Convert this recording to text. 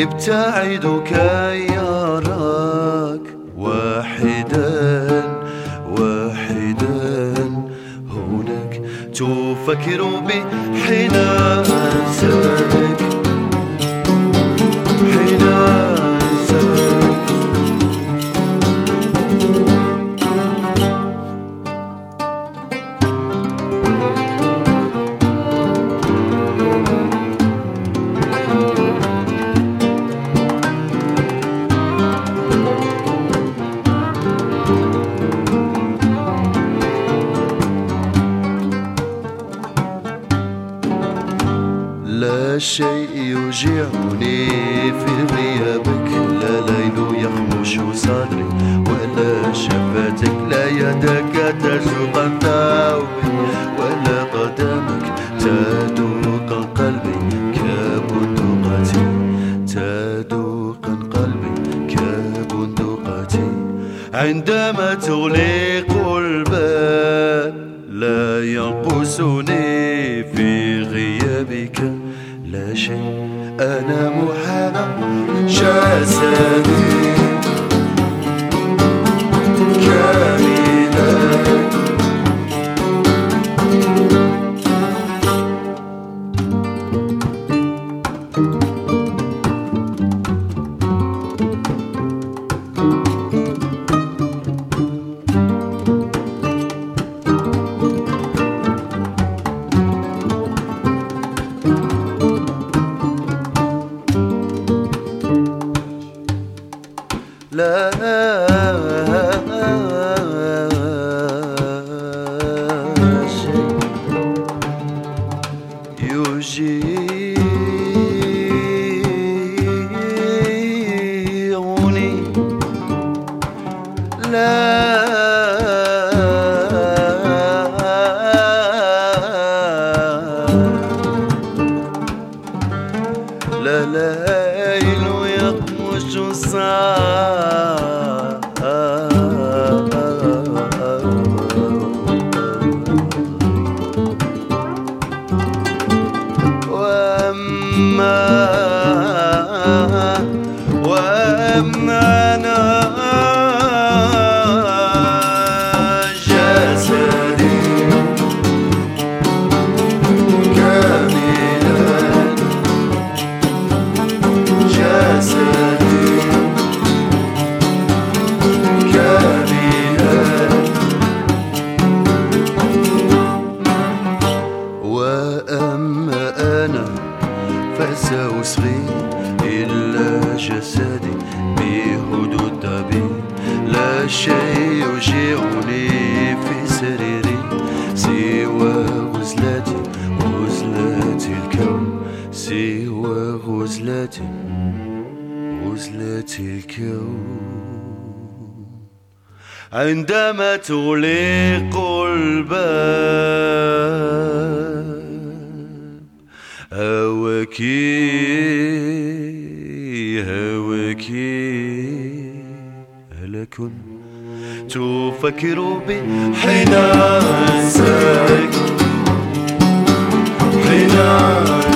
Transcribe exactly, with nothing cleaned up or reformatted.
ابتعد كي يراك واحدا واحدا هناك تفكر بحين أنساك حين أنساك لا شيء يوجعني في غيابك، لا ليل يخمش صدري ولا شفتك، لا يدك تسوق ثوبي ولا قدمك تدوق قلبي كبندقتي تدوق قلبي كبندقتي. عندما تغلق الباب لا ينقصني في غيابك لا شيء، أنا محال جسدي كاملا. لا شيء يجيعني، لا لا ليل يخمش الصعب وأما وأما أنا جسدي كاملا جسدي كاملا. وأما أنا فسأصغي إلا جسدي بحدود طبيعي، لا شيء يوجعني في سريري سوى غزلتي غزلة الكون سوى غزلة غزلة الكون. عندما تغلق الباب هواك هواك هلك تفكر بحين أنساك حين